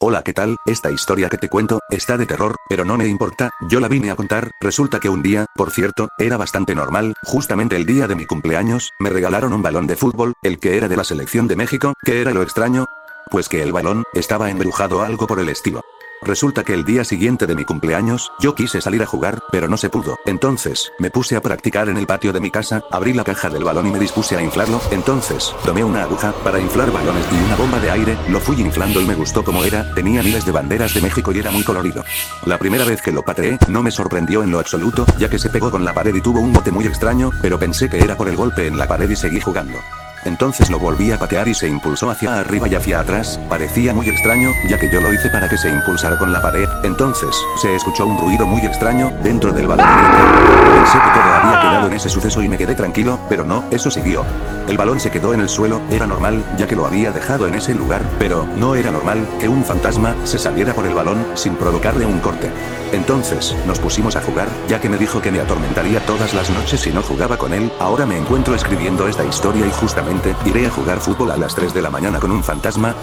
Hola, ¿qué tal? Esta historia que te cuento, está de terror, pero no me importa, yo la vine a contar. Resulta que un día, por cierto, era bastante normal, justamente el día de mi cumpleaños, me regalaron un balón de fútbol, el que era de la selección de México. ¿Qué era lo extraño? Pues que el balón, estaba embrujado o algo por el estilo. Resulta que el día siguiente de mi cumpleaños, yo quise salir a jugar, pero no se pudo. Entonces, me puse a practicar en el patio de mi casa, abrí la caja del balón y me dispuse a inflarlo. Entonces, tomé una aguja, para inflar balones y una bomba de aire, lo fui inflando y me gustó como era, tenía miles de banderas de México y era muy colorido. La primera vez que lo pateé, no me sorprendió en lo absoluto, ya que se pegó con la pared y tuvo un bote muy extraño, pero pensé que era por el golpe en la pared y seguí jugando. Entonces lo volví a patear y se impulsó hacia arriba y hacia atrás, parecía muy extraño, ya que yo lo hice para que se impulsara con la pared. Entonces, se escuchó un ruido muy extraño, dentro del balón. Pensé que todo había quedado en ese suceso y me quedé tranquilo, pero no, eso siguió. El balón se quedó en el suelo, era normal, ya que lo había dejado en ese lugar, pero no era normal que un fantasma se saliera por el balón, sin provocarle un corte. Entonces, nos pusimos a jugar, ya que me dijo que me atormentaría todas las noches si no jugaba con él. Ahora me encuentro escribiendo esta historia y justamente iré a jugar fútbol a las 3 de la mañana con un fantasma.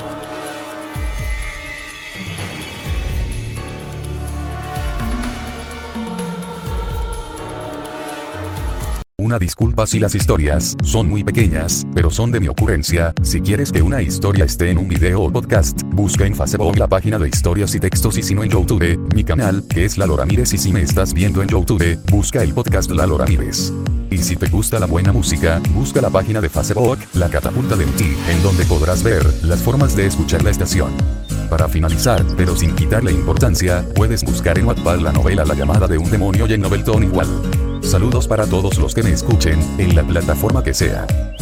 Una disculpa si las historias son muy pequeñas, pero son de mi ocurrencia. Si quieres que una historia esté en un video o podcast, busca en Facebook la página de historias y textos, y si no en YouTube, mi canal, que es Lalo Ramírez, y si me estás viendo en YouTube, busca el podcast Lalo Ramírez. Y si te gusta la buena música, busca la página de Facebook, La Catapulta de MT, en donde podrás ver las formas de escuchar la estación. Para finalizar, pero sin quitarle importancia, puedes buscar en Wattpad la novela La llamada de un demonio y en Novelton igual. Saludos para todos los que me escuchen, en la plataforma que sea.